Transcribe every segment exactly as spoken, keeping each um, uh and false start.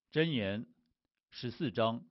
箴言十四章，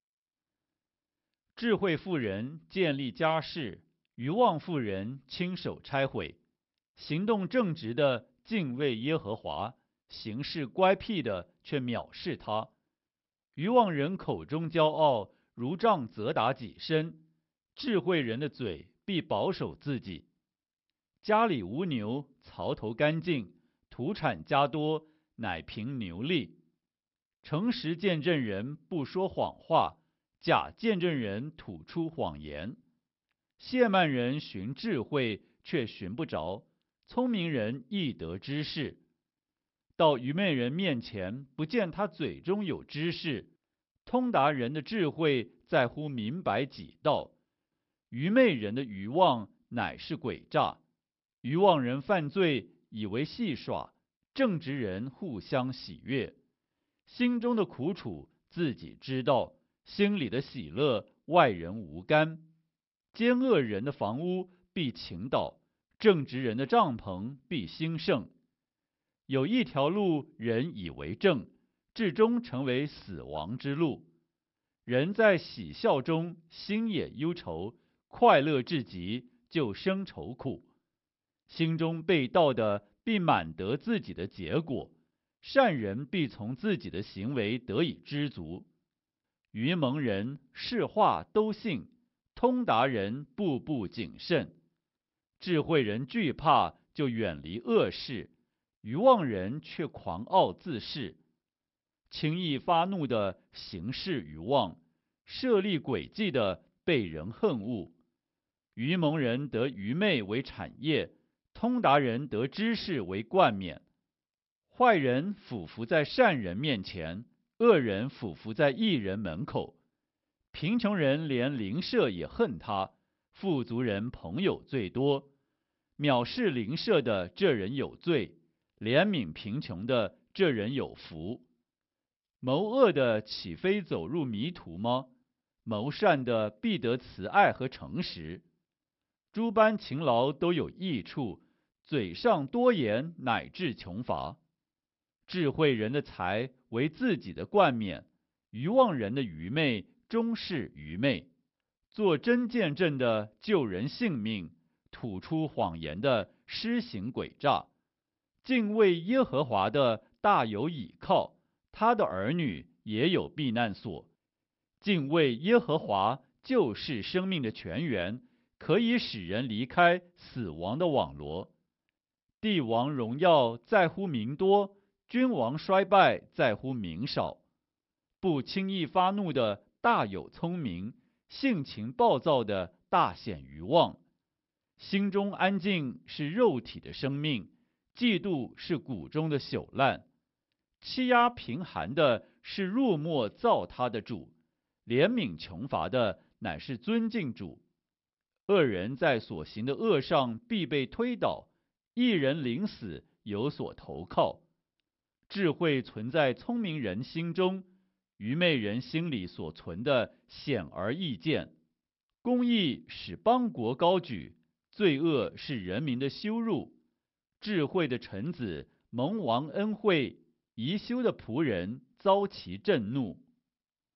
智慧妇人建立家室，愚妄妇人亲手拆毁。行动正直的敬畏耶和华，行事乖僻的却藐视他。愚妄人口中骄傲，如杖责打己身；智慧人的嘴必保守自己。家里无牛，槽头干净，土产加多，乃凭牛力。诚实见证人不说谎话，假见证人吐出谎言。亵慢人寻智慧，却寻不着；聪明人易得知识。到愚昧人面前，不见他嘴中有知识。通达人的智慧在乎明白己道，愚昧人的愚妄乃是诡诈。愚妄人犯罪，以为戏耍；正直人互相喜悦。心中的苦楚自己知道，心里的喜乐外人无干。奸恶人的房屋必倾倒，正直人的帐篷必兴盛。有一条路人以为正，至终成为死亡之路。人在喜笑中，心也忧愁；快乐至极，就生愁苦。心中被盗的必满得自己的结果，善人必从自己的行为得以知足。愚蒙人是话都信，通达人步步谨慎。智慧人惧怕，就远离恶事；愚妄人却狂傲自恃。轻易发怒的行事愚妄，设立诡计的被人恨恶。愚蒙人得愚昧为产业，通达人得知识为冠冕。坏人俯伏在善人面前，恶人俯伏在义人门口。贫穷人连邻舍也恨他，富足人朋友最多。藐视邻舍的这人有罪，怜悯贫穷的这人有福。谋恶的岂非走入迷途吗？谋善的必得慈爱和诚实。诸般勤劳都有益处，嘴上多言乃致穷乏。智慧人的财为自己的冠冕，愚妄人的愚昧终是愚昧。做真见证的救人性命，吐出谎言的施行诡诈。敬畏耶和华的大有倚靠，他的儿女也有避难所。敬畏耶和华就是生命的泉源，可以使人离开死亡的网罗。帝王荣耀在乎民多，君王衰败在乎民少。不轻易发怒的大有聪明，性情暴躁的大显愚妄。心中安静是肉体的生命，嫉妒是骨中的朽烂。欺压贫寒的是入没造他的主，怜悯穷乏的乃是尊敬主。恶人在所行的恶上必被推倒，一人临死有所投靠。智慧存在聪明人心中，愚昧人心里所存的显而易见。公义使邦国高举，罪恶是人民的羞辱。智慧的臣子蒙王恩惠，貽羞的仆人遭其震怒。